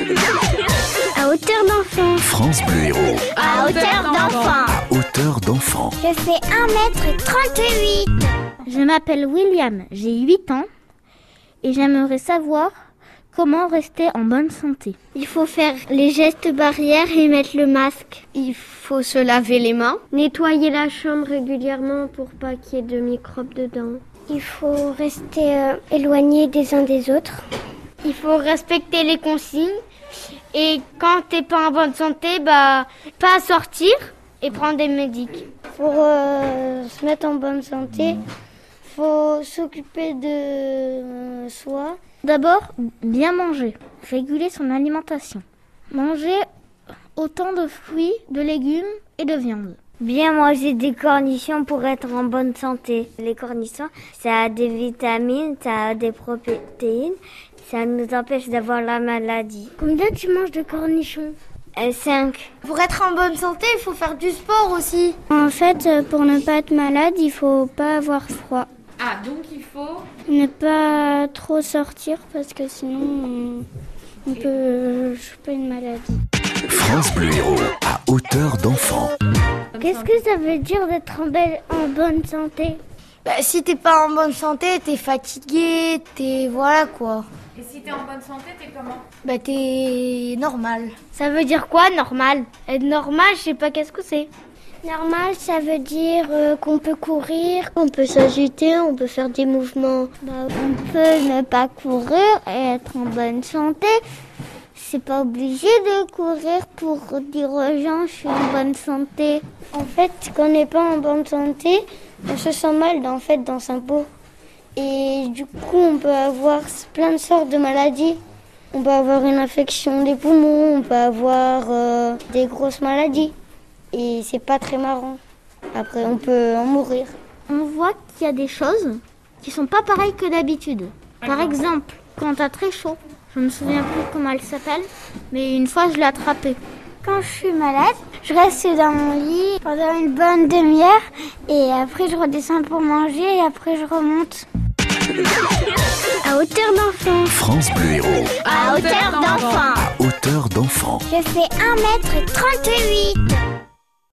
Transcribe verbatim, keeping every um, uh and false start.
À hauteur d'enfant. France Bleu Héros. À hauteur d'enfant. À hauteur d'enfant. Je fais un mètre trente-huit. Je m'appelle William, j'ai huit ans et j'aimerais savoir comment rester en bonne santé. Il faut faire les gestes barrières et mettre le masque. Il faut se laver les mains. Nettoyer la chambre régulièrement pour pas qu'il y ait de microbes dedans. Il faut rester euh, éloigné des uns des autres. Il faut respecter les consignes. Et quand t'es pas en bonne santé, bah pas sortir et prendre des médics. Pour euh, se mettre en bonne santé, faut s'occuper de euh, soi. D'abord, bien manger, réguler son alimentation. Manger autant de fruits, de légumes et de viande. Bien manger des cornichons pour être en bonne santé. Les cornichons, ça a des vitamines, ça a des protéines, ça nous empêche d'avoir la maladie. Combien tu manges de cornichons ? euh, cinq. Pour être en bonne santé, il faut faire du sport aussi. En fait, pour ne pas être malade, il faut pas avoir froid. Ah, donc il faut Ne pas trop sortir parce que sinon on, on peut choper une maladie. France Bleu Héros. À hauteur d'enfant. Qu'est-ce que ça veut dire d'être en, belle, en bonne santé ? Bah, si t'es pas en bonne santé, t'es fatigué, t'es... voilà quoi. Et si t'es en bonne santé, t'es comment? Bah t'es normal. Ça veut dire quoi, normal ? Être normal, je sais pas qu'est-ce que c'est. Normal, ça veut dire euh, qu'on peut courir, qu'on peut s'agiter, on peut faire des mouvements. Bah, on peut ne pas courir et être en bonne santé. C'est pas obligé de courir pour dire aux gens je suis en bonne santé. En fait, quand on n'est pas en bonne santé, on se sent mal en fait dans sa peau. Et du coup, on peut avoir plein de sortes de maladies. On peut avoir une infection des poumons, on peut avoir euh, des grosses maladies. Et c'est pas très marrant. Après, on peut en mourir. On voit qu'il y a des choses qui sont pas pareilles que d'habitude. Par exemple, quand t'as très chaud, je me souviens plus comment elle s'appelle, mais une fois je l'ai attrapée. Quand je suis malade, je reste dans mon lit pendant une bonne demi-heure et après je redescends pour manger et après je remonte. À hauteur d'enfant. France Bleu Héros. À hauteur d'enfant. À hauteur d'enfant. Je fais un mètre trente-huit.